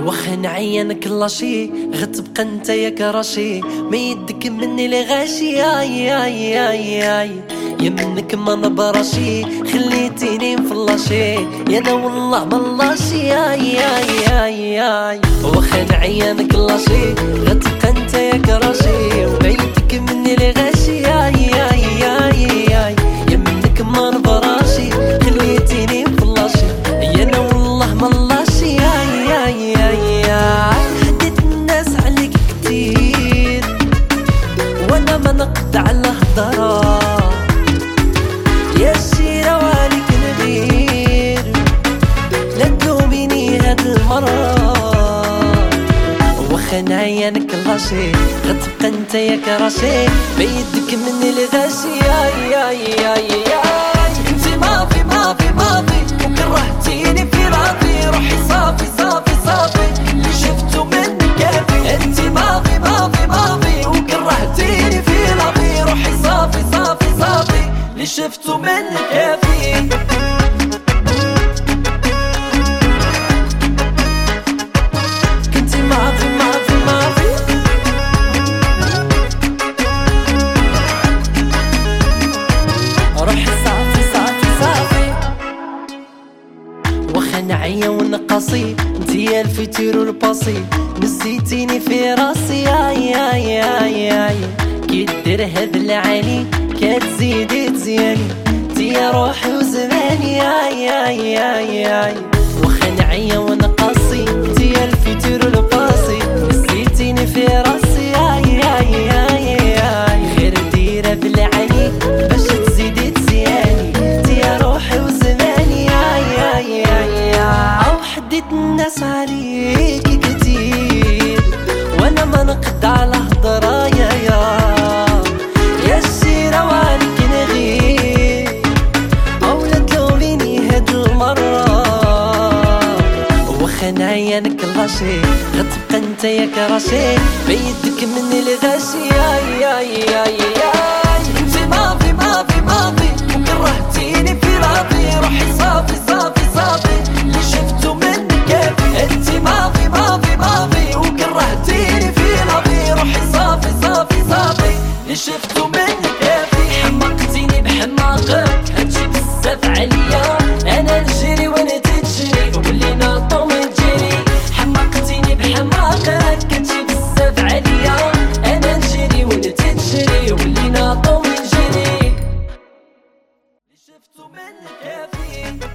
واخا نعينك لاشي غتبقى انت يا كراشي، ما يدك مني لغاشي يا منك ما نبراشي، خليتيني مفلاشي يا انا والله ملاشي واخا نعينك لاشي غتبقى انت يا كراشي، وما يدك مني لغاشي يا منك ما نبراشي، خليتيني مفلاشي يا انا والله ملاشي حديت الناس عليك كتير وانا ما نقد على هضره، يا الشيرة وعليك نغير لا تلوميني هاد المرة، واخا نعينك لاشي غتبقى انت يا كراشي، ما يدك مني لغاشي انتي ماضي ماضي ماضي وكرهتيني في راضي، روحي صافي صافي صافي اللي شفتو منك كافي، انتي ماضي ماضي ماضي وكرهتيني في راضي، روحي صافي صافي صافي اللي شفتو منك كافي. كنتي ماضي ماضي ماضي روحي صافي صافي صافي، واخا نعيا ونقصي انتي يا الفيتور والباسي، نسيتيني في راسي كي دير هاد العالي كتزيدي تزياني، انتي يا روحي وزماني واخا نعيا ونقصي انتي يا الفيتور والباسي، نسيتيني في راسي غير ديرة بالعالي باش تزيدي تزياني، انتي يا روحي وزماني وحديت الناس عليكي كتير وانا ما نقد على هضره يا السيرة وعليك نغير او لا تلوميني هاد المرة، واخا نعينك لاشي غتبقى انت يا كراشي، ما يدك مني لغاشي انتي ماضي ماضي ماضي وكرهتيني في راضي، روحي صافي صافي صافي اللي شفتو منك كافي، انتي ماضي ماضي ماضي وكرهتيني في راضي، روحي صافي صافي صافي اللي شفتو منك كافي. حمقتيني بحماقك هادشي بزاف عليا، انا نجري وانت تجري ولينا طوم تجري، حمقتيني بحماقك هادشي بزاف عليا، انا نجري وانت تجري ولينا طوم تجري اللي شفتو منك كافي.